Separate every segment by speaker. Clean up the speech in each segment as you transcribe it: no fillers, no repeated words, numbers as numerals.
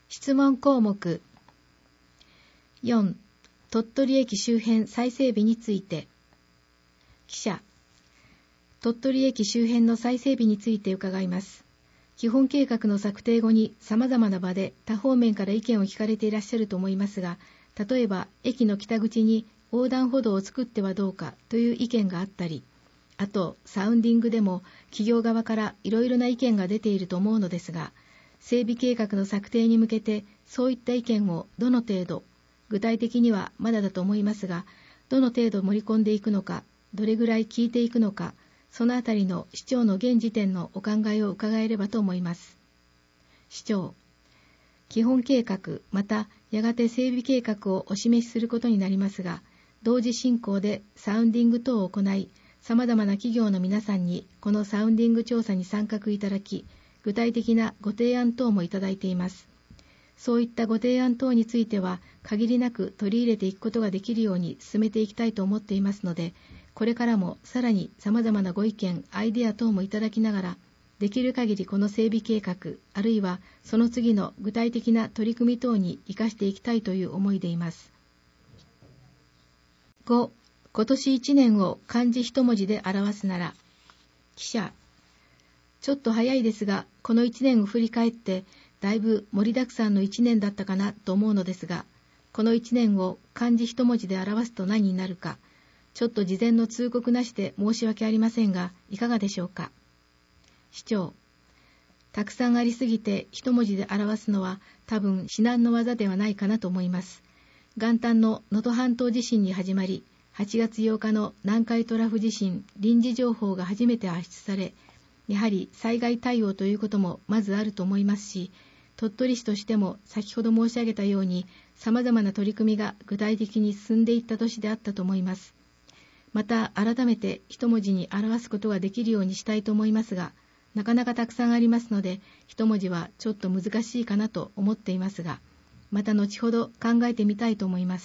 Speaker 1: 質問項目4、鳥取駅周辺再整備について。記者、鳥取駅周辺の再整備について伺います。基本計画の策定後に様々な場で多方面から意見を聞かれていらっしゃると思いますが、例えば駅の北口に横断歩道を作ってはどうかという意見があったり、あとサウンディングでも企業側からいろいろな意見が出ていると思うのですが、整備計画の策定に向けてそういった意見をどの程度、具体的にはまだだと思いますが、どの程度盛り込んでいくのか、どれぐらい聞いていくのか、そのあたりの市長の現時点のお考えを伺えればと思います。市長、基本計画またやがて整備計画をお示しすることになりますが、同時進行でサウンディング等を行い、様々な企業の皆さんにこのサウンディング調査に参画いただき、具体的なご提案等もいただいています。そういったご提案等については限りなく取り入れていくことができるように進めていきたいと思っていますので、これからもさらに様々なご意見、アイデア等もいただきながら、できる限りこの整備計画、あるいはその次の具体的な取り組み等に生かしていきたいという思いでいます。5、今年1年を漢字一文字で表すなら。記者、ちょっと早いですが、この1年を振り返って、だいぶ盛りだくさんの1年だったかなと思うのですが、この1年を漢字一文字で表すと何になるか、ちょっと事前の通告なしで申し訳ありませんが、いかがでしょうか。市長、たくさんありすぎて一文字で表すのは多分至難の業ではないかなと思います。元旦の能登半島地震に始まり、8月8日の南海トラフ地震臨時情報が初めて発出され、やはり災害対応ということもまずあると思いますし、鳥取市としても先ほど申し上げたように様々な取り組みが具体的に進んでいった年であったと思います。また改めて一文字に表すことができるようにしたいと思いますが、なかなかたくさんありますので、一文字はちょっと難しいかなと思っていますが、また後ほど考えてみたいと思います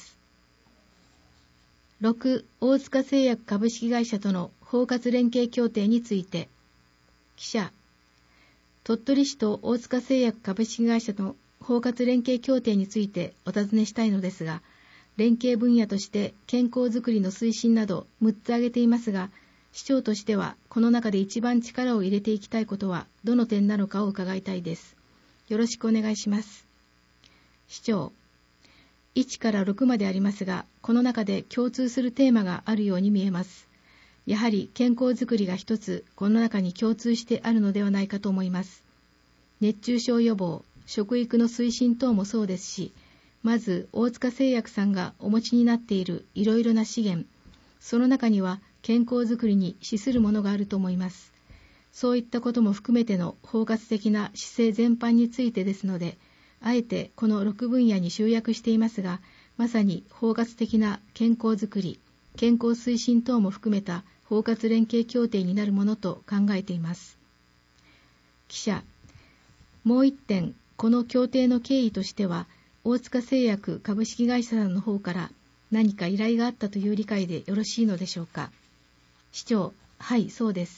Speaker 1: 。6、大塚製薬株式会社との包括連携協定について。記者、鳥取市と大塚製薬株式会社の包括連携協定についてお尋ねしたいのですが、連携分野として健康づくりの推進など6つ挙げていますが、市長としてはこの中で一番力を入れていきたいことはどの点なのかを伺いたいです。よろしくお願いします。市長、1から6までありますが、この中で共通するテーマがあるように見えます。やはり健康づくりが一つこの中に共通してあるのではないかと思います。熱中症予防、食育の推進等もそうですし、まず大塚製薬さんがお持ちになっているいろいろな資源、その中には健康づくりに資するものがあると思います。そういったことも含めての包括的な姿勢全般についてですので、あえてこの6分野に集約していますが、まさに包括的な健康づくり、健康推進等も含めた包括連携協定になるものと考えています。記者、もう一点、この協定の経緯としては、大塚製薬株式会社さんの方から何か依頼があったという理解でよろしいのでしょうか。市長、はい、そうです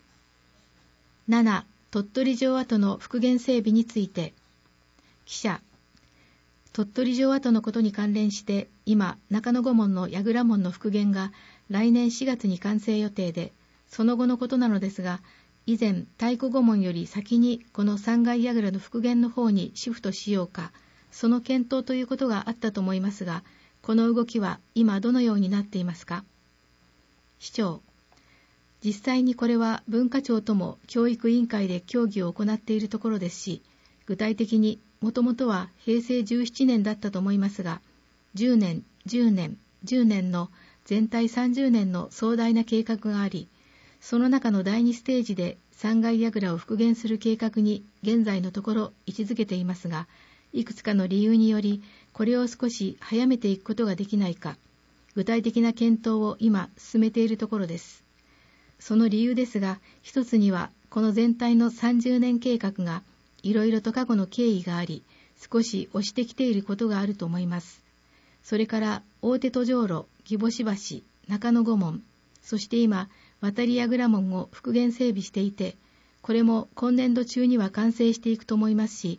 Speaker 1: 。7、鳥取城跡の復元整備について。記者、鳥取城跡のことに関連して、今、中野御門の櫓門の復元が来年4月に完成予定で、その後のことなのですが、以前、太鼓御門より先にこの3階櫓の復元の方にシフトしようか、その検討ということがあったと思いますが、この動きは今どのようになっていますか。市長、実際にこれは文化庁とも教育委員会で協議を行っているところですし、具体的にもともとは平成17年だったと思いますが、10年、10年、10年の全体30年の壮大な計画があり、その中の第2ステージで3階櫓を復元する計画に現在のところ位置づけていますが、いくつかの理由により、これを少し早めていくことができないか、具体的な検討を今進めているところです。その理由ですが、一つにはこの全体の30年計画がいろいろと過去の経緯があり、少し押してきていることがあると思います。それから大手途上路、義母橋、中野御門、そして今、渡櫓門を復元整備していて、これも今年度中には完成していくと思いますし、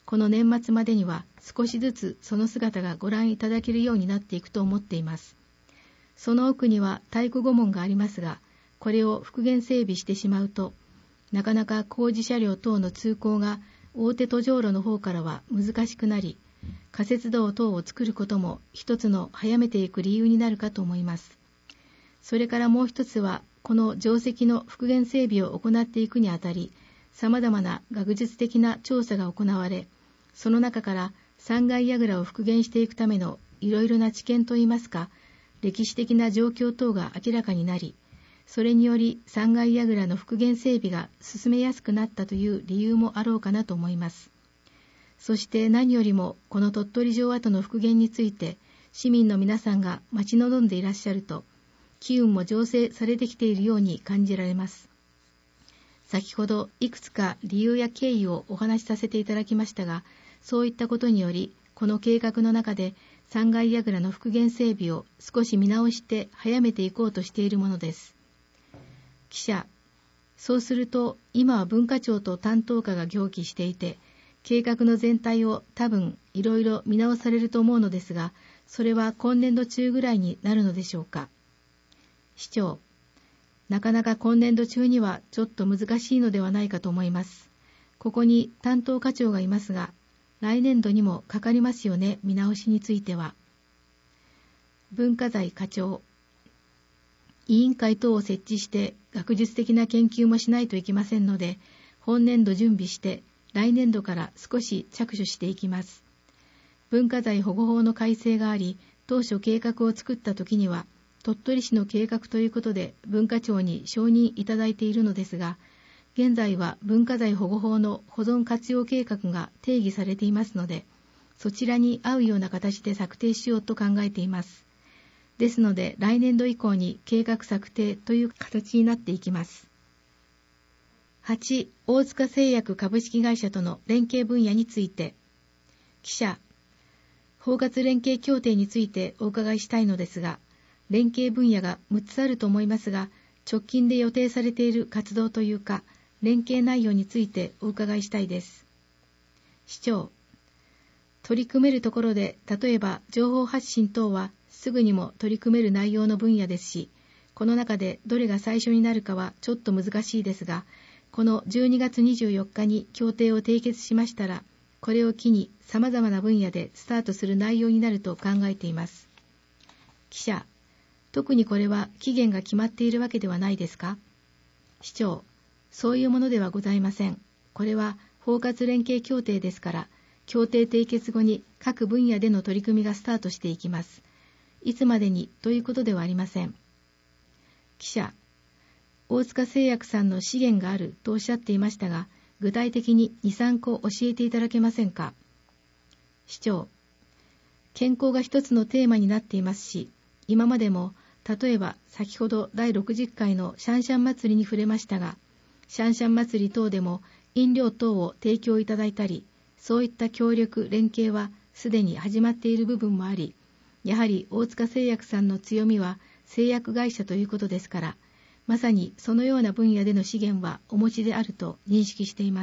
Speaker 1: この年末までには少しずつその姿がご覧いただけるようになっていくと思っています。その奥には太鼓御門がありますが、これを復元整備してしまうと、なかなか工事車両等の通行が大手途上路の方からは難しくなり、仮設道等を作ることも一つの早めていく理由になるかと思います。それからもう一つは、この城跡の復元整備を行っていくにあたり、様々な学術的な調査が行われ、その中から3階櫓を復元していくためのいろいろな知見といいますか、歴史的な状況等が明らかになり、それにより3階櫓の復元整備が進めやすくなったという理由もあろうかなと思います。そして何よりもこの鳥取城跡の復元について市民の皆さんが待ち望んでいらっしゃると、機運も醸成されてきているように感じられます。先ほどいくつか理由や経緯をお話しさせていただきましたが、そういったことによりこの計画の中で3階櫓の復元整備を少し見直して早めていこうとしているものです。記者、そうすると今は文化庁と担当課が協議していて、計画の全体を多分いろいろ見直されると思うのですが、それは今年度中ぐらいになるのでしょうか。市長、なかなか今年度中にはちょっと難しいのではないかと思います。ここに担当課長がいますが、来年度にもかかりますよね、見直しについては。文化財課長、委員会等を設置して学術的な研究もしないといけませんので、本年度準備して来年度から少し着手していきます。文化財保護法の改正があり、当初計画を作った時には、鳥取市の計画ということで文化庁に承認いただいているのですが、現在は文化財保護法の保存活用計画が定義されていますので、そちらに合うような形で策定しようと考えています。ですので来年度以降に計画策定という形になっていきます。8、大塚製薬株式会社との連携分野について、記者、包括連携協定についてお伺いしたいのですが、連携分野が6つあると思いますが、直近で予定されている活動というか、連携内容についてお伺いしたいです。市長、取り組めるところで、例えば情報発信等はすぐにも取り組める内容の分野ですし、この中でどれが最初になるかはちょっと難しいですが、この12月24日に協定を締結しましたら、これを機に様々な分野でスタートする内容になると考えています。記者、特にこれは期限が決まっているわけではないですか。市長、そういうものではございません。これは包括連携協定ですから、協定締結後に各分野での取り組みがスタートしていきます。いつまでにということではありません。記者、大塚製薬さんの資源があるとおっしゃっていましたが、具体的に2、3個教えていただけませんか。市長、健康が一つのテーマになっていますし、今までも例えば先ほど第60回のシャンシャン祭りに触れましたが、シャンシャン祭り等でも飲料等を提供いただいたり、そういった協力連携はすでに始まっている部分もあり、やはり大塚製薬さんの強みは製薬会社ということですから、まさにそのような分野での資源はお持ちであると認識しています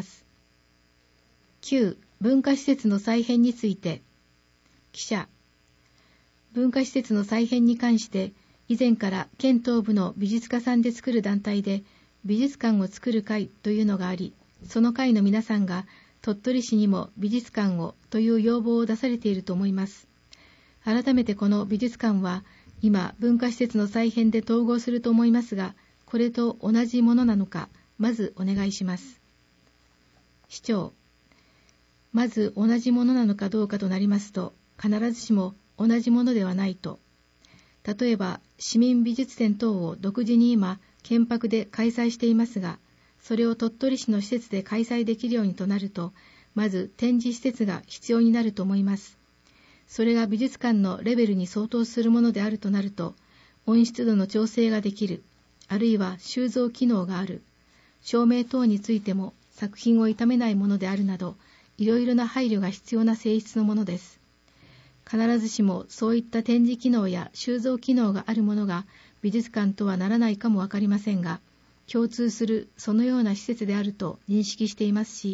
Speaker 1: 。9、文化施設の再編について、記者、文化施設の再編に関して以前から県東部の美術家さんで作る団体で美術館を作る会というのがあり、その会の皆さんが鳥取市にも美術館をという要望を出されていると思います。改めてこの美術館は今文化施設の再編で統合すると思いますが、これと同じものなのか、まずお願いします。市長、まず同じものなのかどうかとなりますと、必ずしも同じものではないと。例えば市民美術展等を独自に今県泊で開催していますが、それを鳥取市の施設で開催できるようにとなると、まず展示施設が必要になると思います。それが美術館のレベルに相当するものであるとなると、温湿度の調整ができる、あるいは収蔵機能がある、照明等についても作品を傷めないものであるなど、いろいろな配慮が必要な性質のものです。必ずしもそういった展示機能や収蔵機能があるものが美術館とはならないかもわかりませんが、共通するそのような施設であると認識していますし、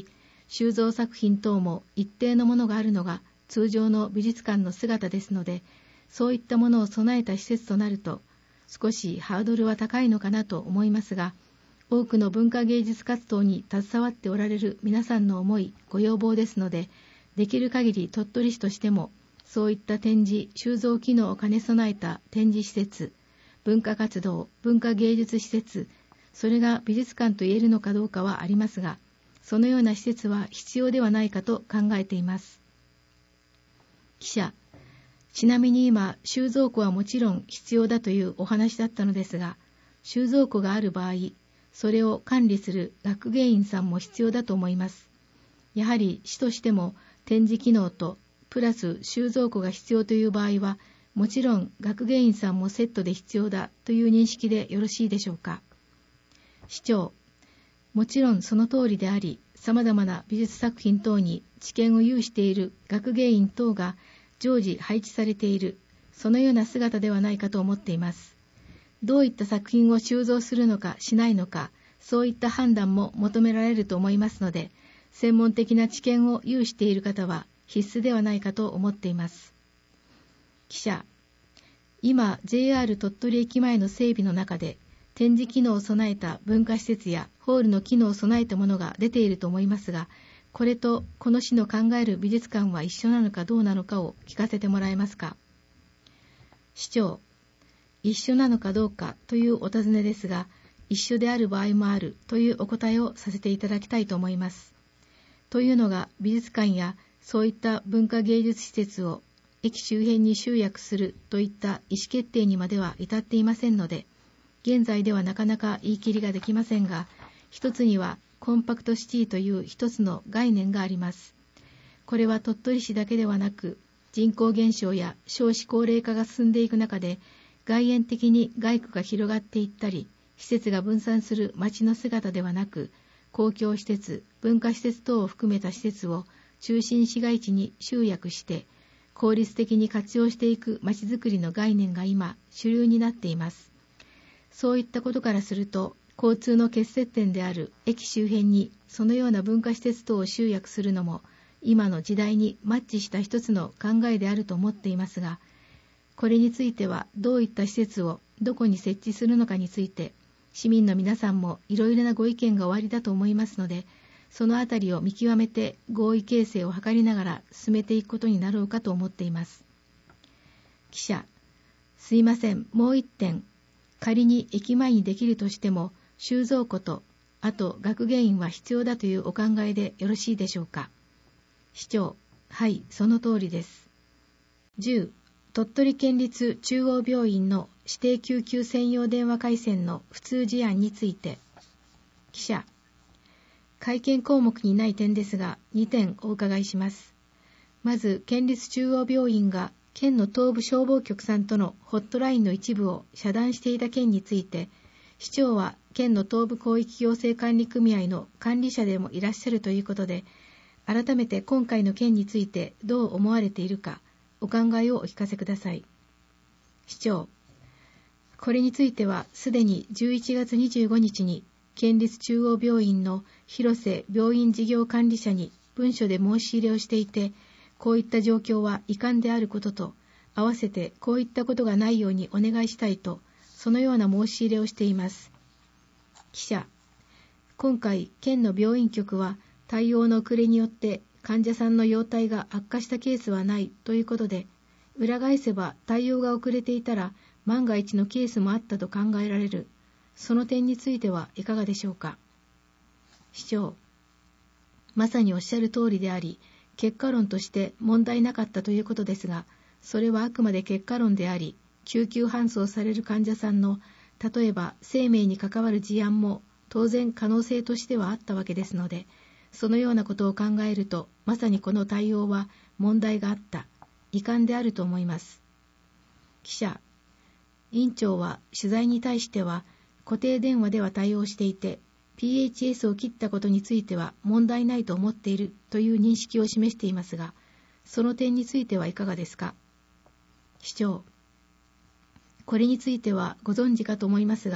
Speaker 1: 収蔵作品等も一定のものがあるのが通常の美術館の姿ですので、そういったものを備えた施設となると、少しハードルは高いのかなと思いますが、多くの文化芸術活動に携わっておられる皆さんの思い、ご要望ですので、できる限り鳥取市としても、そういった展示、収蔵機能を兼ね備えた展示施設、文化活動、文化芸術施設、それが美術館と言えるのかどうかはありますが、そのような施設は必要ではないかと考えています。記者、ちなみに今、収蔵庫はもちろん必要だというお話だったのですが、収蔵庫がある場合、それを管理する学芸員さんも必要だと思います。やはり市としても展示機能とプラス収蔵庫が必要という場合は、もちろん学芸員さんもセットで必要だという認識でよろしいでしょうか。市長、もちろんその通りであり、様々な美術作品等に知見を有している学芸員等が常時配置されている、そのような姿ではないかと思っています。どういった作品を収蔵するのかしないのか、そういった判断も求められると思いますので、専門的な知見を有している方は必須ではないかと思っています。記者、今 JR 鳥取駅前の整備の中で展示機能を備えた文化施設やホールの機能を備えたものが出ていると思いますが、これとこの市の考える美術館は一緒なのかどうなのかを聞かせてもらえますか。市長、一緒なのかどうかというお尋ねですが、一緒である場合もあるというお答えをさせていただきたいと思います。というのが、美術館やそういった文化芸術施設を駅周辺に集約するといった意思決定にまでは至っていませんので、現在ではなかなか言い切りができませんが、一つにはコンパクトシティという一つの概念があります。これは鳥取市だけではなく、人口減少や少子高齢化が進んでいく中で、外縁的に街区が広がっていったり、施設が分散する街の姿ではなく、公共施設、文化施設等を含めた施設を中心市街地に集約して、効率的に活用していく街づくりの概念が今、主流になっています。そういったことからすると、交通の結節点である駅周辺にそのような文化施設等を集約するのも、今の時代にマッチした一つの考えであると思っていますが、これについてはどういった施設をどこに設置するのかについて、市民の皆さんもいろいろなご意見がおありだと思いますので、そのあたりを見極めて合意形成を図りながら進めていくことになろうかと思っています。記者、すいません、もう一点、仮に駅前にできるとしても、収蔵庫と、あと学芸員は必要だというお考えでよろしいでしょうか。市長、はい、その通りです。10、鳥取県立中央病院の指定救急専用電話回線の普通事案について、記者、会見項目にない点ですが、2点お伺いします。まず、県立中央病院が県の東部消防局さんとのホットラインの一部を遮断していた件について、市長は県の東部広域行政管理組合の管理者でもいらっしゃるということで、改めて今回の件についてどう思われているか、お考えをお聞かせください。市長、これについてはすでに11月25日に県立中央病院の広瀬病院事業管理者に文書で申し入れをしていて、こういった状況は遺憾であることと、合わせてこういったことがないようにお願いしたいと、そのような申し入れをしています。記者、今回県の病院局は対応の遅れによって患者さんの容体が悪化したケースはないということで、裏返せば対応が遅れていたら万が一のケースもあったと考えられる。その点についてはいかがでしょうか。市長、まさにおっしゃる通りであり、結果論として問題なかったということですが、それはあくまで結果論であり、救急搬送される患者さんの例えば生命に関わる事案も当然可能性としてはあったわけですので、そのようなことを考えると、まさにこの対応は問題があった、遺憾であると思います。記者、委員長は取材に対しては固定電話では対応していて、PHS を切ったことについては問題ないと思っているという認識を示していますが、その点についてはいかがですか。市長、これについてはご存知かと思いますが、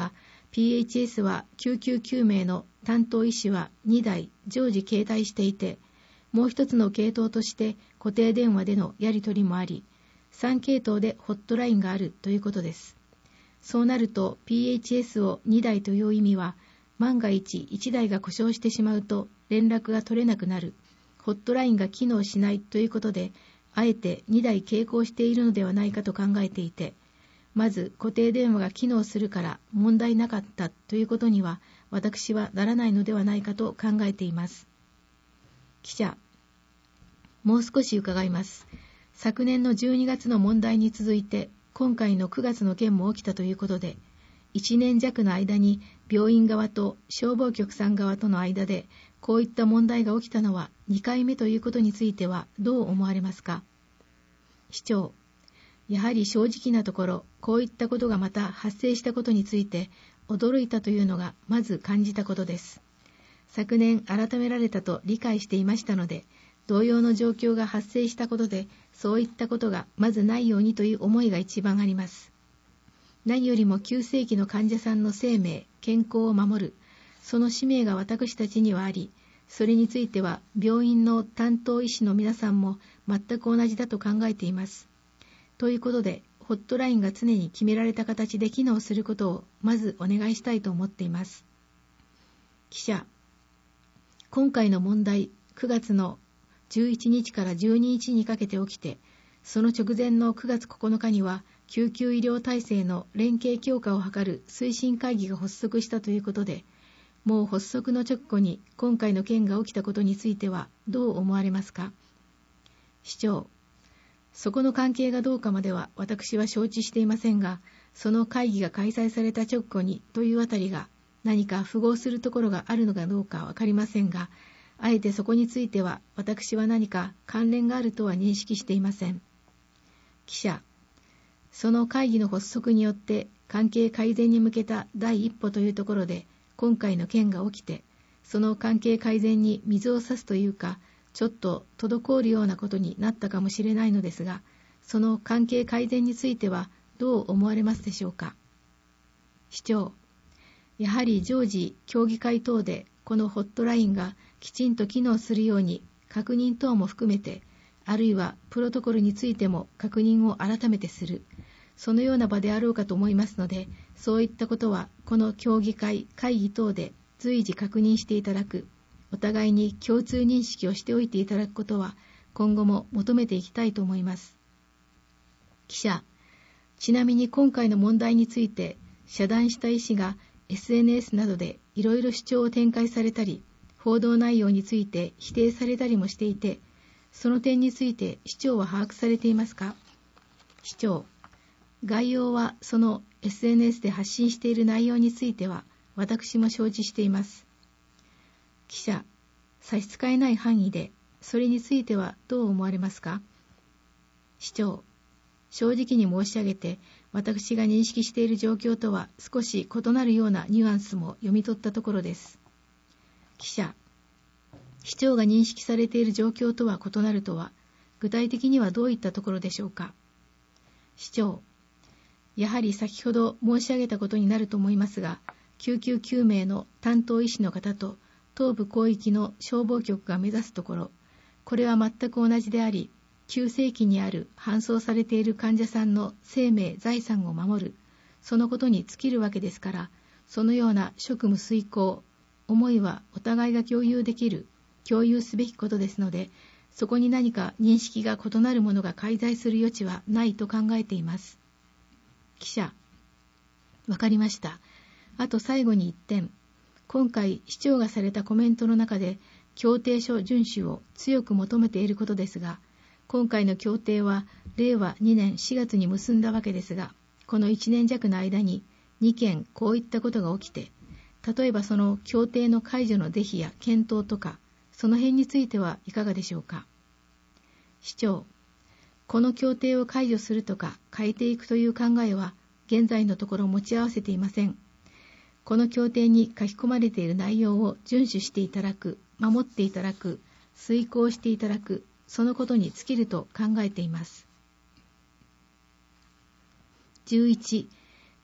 Speaker 1: PHS は救急救命の担当医師は2台常時携帯していて、もう一つの系統として固定電話でのやり取りもあり、3系統でホットラインがあるということです。そうなると PHS を2台という意味は、万が一1台が故障してしまうと連絡が取れなくなる、ホットラインが機能しないということで、あえて2台並行しているのではないかと考えていて、まず固定電話が機能するから問題なかったということには私はならないのではないかと考えています。記者、もう少し伺います。昨年の12月の問題に続いて今回の9月の件も起きたということで、1年弱の間に病院側と消防局さん側との間でこういった問題が起きたのは2回目ということについてはどう思われますか。市長、やはり正直なところ、こういったことがまた発生したことについて驚いたというのがまず感じたことです。昨年改められたと理解していましたので、同様の状況が発生したことで、そういったことがまずないようにという思いが一番あります。何よりも急性期の患者さんの生命、健康を守る、その使命が私たちにはあり、それについては病院の担当医師の皆さんも全く同じだと考えています。ということで、ホットラインが常に決められた形で機能することをまずお願いしたいと思っています。記者、今回の問題、9月の11日から12日にかけて起きて、その直前の9月9日には救急医療体制の連携強化を図る推進会議が発足したということで、もう発足の直後に今回の件が起きたことについてはどう思われますか。市長、そこの関係がどうかまでは私は承知していませんが、その会議が開催された直後にというあたりが何か符合するところがあるのかどうかわかりませんが、あえてそこについては私は何か関連があるとは認識していません。記者、その会議の発足によって関係改善に向けた第一歩というところで今回の件が起きて、その関係改善に水を差すというか、ちょっと滞るようなことになったかもしれないのですが、その関係改善についてはどう思われますでしょうか。市長、やはり常時協議会等でこのホットラインがきちんと機能するように確認等も含めて、あるいはプロトコルについても確認を改めてする、そのような場であろうかと思いますので、そういったことはこの協議会、会議等で随時確認していただく、お互いに共通認識をしておいていただくことは今後も求めていきたいと思います。記者、ちなみに今回の問題について遮断した医師が SNS などでいろいろ主張を展開されたり、報道内容について否定されたりもしていて、その点について市長は把握されていますか。市長、概要はその SNS で発信している内容については私も承知しています。記者、差し支えない範囲でそれについてはどう思われますか。市長、正直に申し上げて、私が認識している状況とは少し異なるようなニュアンスも読み取ったところです。記者、市長が認識されている状況とは異なるとは、具体的にはどういったところでしょうか。市長、やはり先ほど申し上げたことになると思いますが、救急救命の担当医師の方と東部広域の消防局が目指すところ、これは全く同じであり、急性期にある搬送されている患者さんの生命、財産を守る、そのことに尽きるわけですから、そのような職務遂行、思いはお互いが共有できる、共有すべきことですので、そこに何か認識が異なるものが介在する余地はないと考えています。記者、わかりました。あと最後に一点、今回市長がされたコメントの中で協定書遵守を強く求めていることですが、今回の協定は令和2年4月に結んだわけですが、この1年弱の間に2件こういったことが起きて、例えばその協定の解除の是非や検討とか、その辺についてはいかがでしょうか。市長、この協定を解除するとか変えていくという考えは現在のところ持ち合わせていません。この協定に書き込まれている内容を遵守していただく、守っていただく、遂行していただく、そのことに尽きると考えています。11、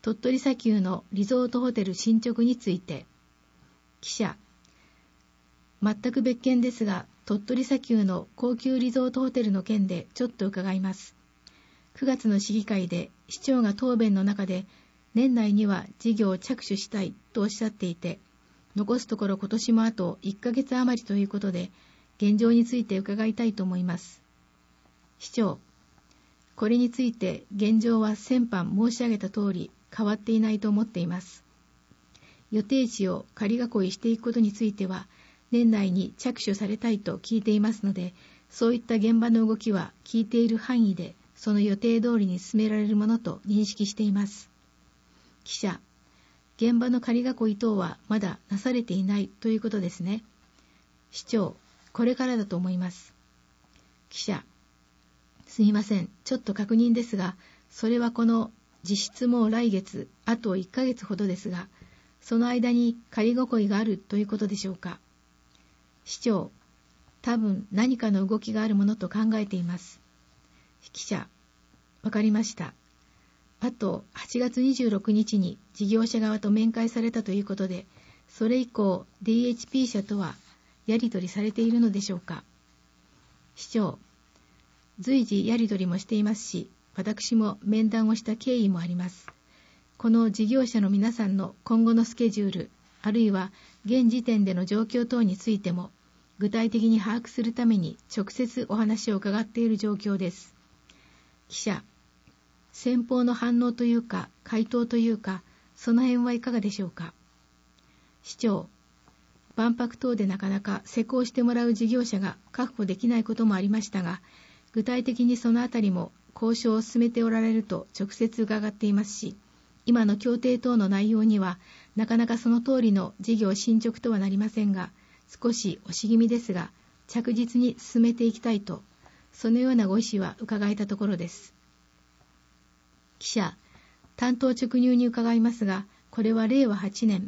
Speaker 1: 鳥取砂丘のリゾートホテル進捗について。記者、全く別件ですが、鳥取砂丘の高級リゾートホテルの件でちょっと伺います。9月の市議会で市長が答弁の中で、年内には事業を着手したいとおっしゃっていて、残すところ今年もあと1ヶ月余りということで、現状について伺いたいと思います。市長、これについて現状は先般申し上げた通り変わっていないと思っています。予定地を仮囲いしていくことについては、年内に着手されたいと聞いていますので、そういった現場の動きは聞いている範囲で、その予定通りに進められるものと認識しています。記者、現場の仮囲い等はまだなされていないということですね。市長、これからだと思います。記者、すみません、ちょっと確認ですが、それはこの実質も来月、あと1ヶ月ほどですが、その間に仮囲いがあるということでしょうか。市長、多分何かの動きがあるものと考えています。記者、わかりました。あと8月26日に事業者側と面会されたということで、それ以降 DHP 社とはやり取りされているのでしょうか。市長、随時やり取りもしていますし、私も面談をした経緯もあります。この事業者の皆さんの今後のスケジュール、あるいは現時点での状況等についても、具体的に把握するために直接お話を伺っている状況です。記者、先方の反応というか、回答というか、その辺はいかがでしょうか。市長、万博等でなかなか施工してもらう事業者が確保できないこともありましたが、具体的にそのあたりも交渉を進めておられると直接伺っていますし、今の協定等の内容にはなかなかその通りの事業進捗とはなりませんが、少し押し気味ですが着実に進めていきたいと、そのようなご意思は伺えたところです。記者、単刀直入に伺いますが、これは令和8年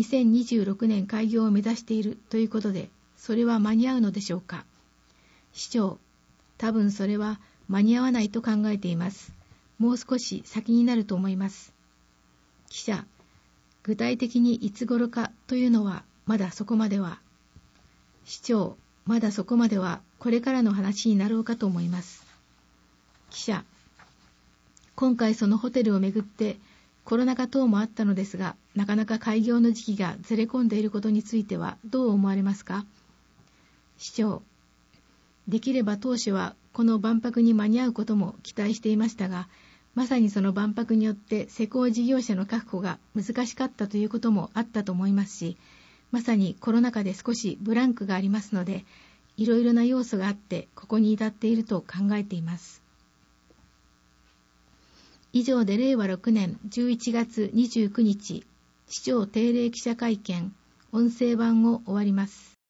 Speaker 1: 2026年開業を目指しているということで、それは間に合うのでしょうか。市長、多分それは間に合わないと考えています。もう少し先になると思います。記者、具体的にいつ頃かというのはまだそこまでは。市長、まだそこまではこれからの話になろうかと思います。記者、今回そのホテルをめぐってコロナ禍等もあったのですが、なかなか開業の時期がずれ込んでいることについてはどう思われますか。市長、できれば当初はこの万博に間に合うことも期待していましたが、まさにその万博によって施工事業者の確保が難しかったということもあったと思いますし、まさにコロナ禍で少しブランクがありますので、いろいろな要素があってここに至っていると考えています。以上で令和6年11月29日、市長定例記者会見音声版を終わります。